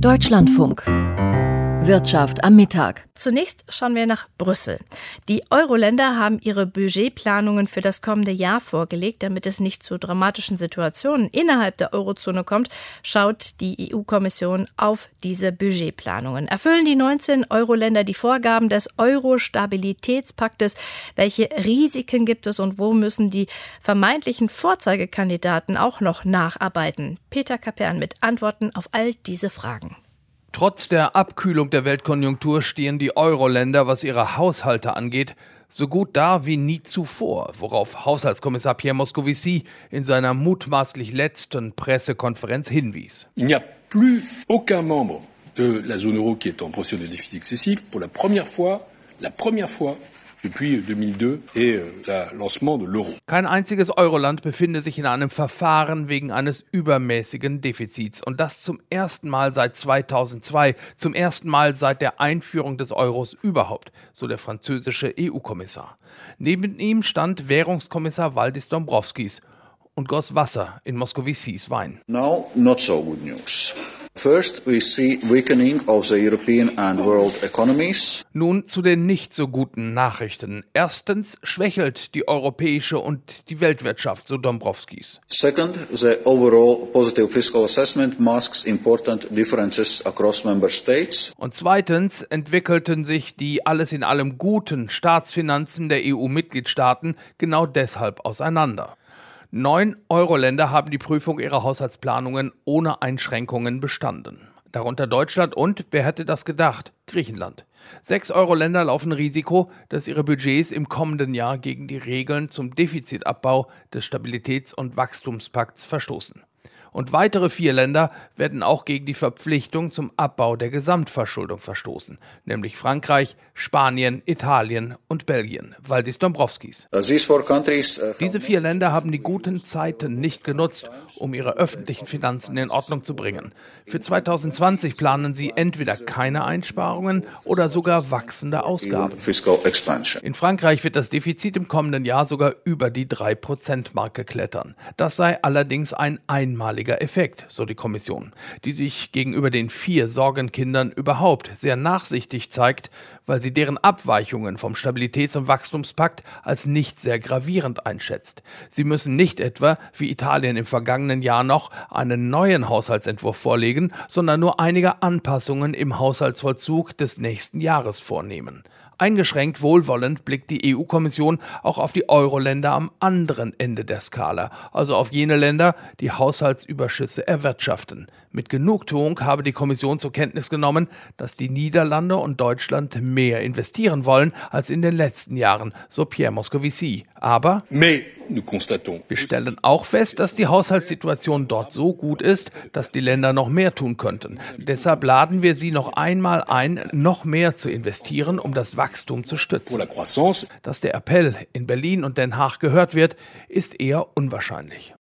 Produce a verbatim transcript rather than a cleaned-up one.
Deutschlandfunk. Wirtschaft am Mittag. Zunächst schauen wir nach Brüssel. Die Euro-Länder haben ihre Budgetplanungen für das kommende Jahr vorgelegt. Damit es nicht zu dramatischen Situationen innerhalb der Eurozone kommt, schaut die E U-Kommission auf diese Budgetplanungen. Erfüllen die neunzehn Euro-Länder die Vorgaben des Euro-Stabilitätspaktes? Welche Risiken gibt es und wo müssen die vermeintlichen Vorzeigekandidaten auch noch nacharbeiten? Peter Kapern mit Antworten auf all diese Fragen. Trotz der Abkühlung der Weltkonjunktur stehen die Euro-Länder, was ihre Haushalte angeht, so gut da wie nie zuvor, worauf Haushaltskommissar Pierre Moscovici in seiner mutmaßlich letzten Pressekonferenz hinwies. Il n'y a plus aucun membre de la zone euro qui est en procédure de déficit excessif pour la première fois, la première fois depuis zweitausendzwei et le lancement de l'euro. Kein einziges Euroland befinde sich in einem Verfahren wegen eines übermäßigen Defizits. Und das zum ersten Mal seit zweitausendzwei, zum ersten Mal seit der Einführung des Euros überhaupt, so der französische E U-Kommissar. Neben ihm stand Währungskommissar Valdis Dombrovskis und goss Wasser in Moscovicis Wein. Now, not so good news. First, we see weakening of the European and world economies. Nun zu den nicht so guten Nachrichten. Erstens schwächelt die europäische und die Weltwirtschaft, so Dombrovskis. Second, the overall positive fiscal assessment masks important differences across member states. Und zweitens entwickelten sich die alles in allem guten Staatsfinanzen der E U-Mitgliedstaaten genau deshalb auseinander. Neun Euro-Länder haben die Prüfung ihrer Haushaltsplanungen ohne Einschränkungen bestanden. Darunter Deutschland und, wer hätte das gedacht, Griechenland. Sechs Euro-Länder laufen Risiko, dass ihre Budgets im kommenden Jahr gegen die Regeln zum Defizitabbau des Stabilitäts- und Wachstumspakts verstoßen. Und weitere vier Länder werden auch gegen die Verpflichtung zum Abbau der Gesamtverschuldung verstoßen, nämlich Frankreich, Spanien, Italien und Belgien. Valdis Dombrovskis. Diese vier Länder haben die guten Zeiten nicht genutzt, um ihre öffentlichen Finanzen in Ordnung zu bringen. Für zweitausendzwanzig planen sie entweder keine Einsparungen oder sogar wachsende Ausgaben. In Frankreich wird das Defizit im kommenden Jahr sogar über die drei Prozent Marke klettern. Das sei allerdings ein einmaliger Effekt, so die Kommission, die sich gegenüber den vier Sorgenkindern überhaupt sehr nachsichtig zeigt, weil sie deren Abweichungen vom Stabilitäts- und Wachstumspakt als nicht sehr gravierend einschätzt. Sie müssen nicht etwa, wie Italien im vergangenen Jahr noch, einen neuen Haushaltsentwurf vorlegen, sondern nur einige Anpassungen im Haushaltsvollzug des nächsten Jahres vornehmen. Eingeschränkt wohlwollend blickt die E U-Kommission auch auf die Euro-Länder am anderen Ende der Skala, also auf jene Länder, die Haushaltsüberschüsse erwirtschaften. Mit Genugtuung habe die Kommission zur Kenntnis genommen, dass die Niederlande und Deutschland mehr investieren wollen als in den letzten Jahren, so Pierre Moscovici. Aber wir stellen auch fest, dass die Haushaltssituation dort so gut ist, dass die Länder noch mehr tun könnten. Deshalb laden wir sie noch einmal ein, noch mehr zu investieren, um das Wachstum zu stützen. Dass der Appell in Berlin und Den Haag gehört wird, ist eher unwahrscheinlich.